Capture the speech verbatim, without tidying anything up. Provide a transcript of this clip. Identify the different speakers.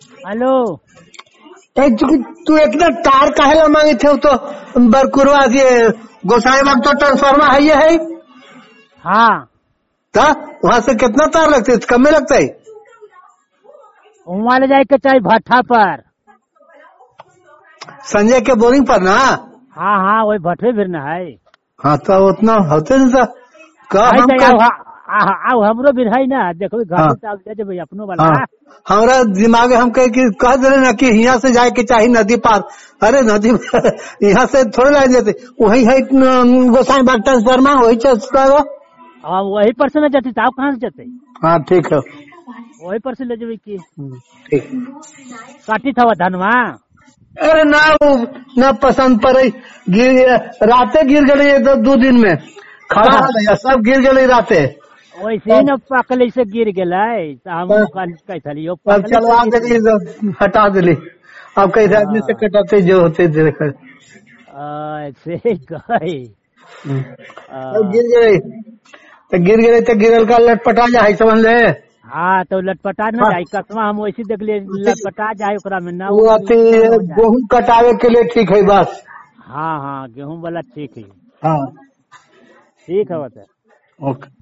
Speaker 1: Hello.
Speaker 2: ए, तू तू इतना तार काहे ला मांगे थे तो बरकुरवा ये गोसाई बाग तो ट्रांसफार्मर है ये है।
Speaker 1: हाँ,
Speaker 2: था वहाँ से कितना तार लगते है? कम में लगता है।
Speaker 1: वहाँ ले जाए के चाहिए भट्ठा पर।
Speaker 2: संजय के बोरिंग पर ना।
Speaker 1: हाँ हाँ, वही भट्टे भी न है।
Speaker 2: हाँ तो उतना होते न का
Speaker 1: है
Speaker 2: हम
Speaker 1: तो
Speaker 2: का,
Speaker 1: आओ, आ- आओ हमरो भी है ना, देखो घर
Speaker 2: हाँ,
Speaker 1: से दे देबे अपनो वाला।
Speaker 2: हाँ हमारा दिमाग हम कह कि कह दे ना कि यहाँ से जाए के चाहिए नदी पार। अरे नदी यहाँ से थोड़े ला जाते वही है गोसाई बाग ट्रांसफार्मर वही चलता है।
Speaker 1: हाँ, वही पर से न जते, आप कहाँ से जते?
Speaker 2: हाँ ठीक है
Speaker 1: वही पर से ले जेबे की
Speaker 2: ठीक।
Speaker 1: काटी था धनवा।
Speaker 2: अरे ना वो ना पसंद पड़े गिर राते गिर गए तो दो दिन में खड़ा है सब गिर गए राते।
Speaker 1: वैसे ही न पकले से गिर गए तो हम कहलियो
Speaker 2: अब चलवा दिली हटा दिली। अब कैसे आदमी से कटाते जो होते देखा
Speaker 1: ऐसे कहे
Speaker 2: गिर गए तो गिर गए तो गिरल का लटपटा जाए समझ ले।
Speaker 1: हाँ तो लटपटा न जाये कसमा हम वैसे देख लिए लटपटा जाये ओकरा में ना
Speaker 2: वो अति गेहूँ कटावे के लिए ठीक है बस।
Speaker 1: हाँ हाँ, गेहूं वाला ठीक है।
Speaker 2: हाँ
Speaker 1: ठीक है बता।
Speaker 2: ओके।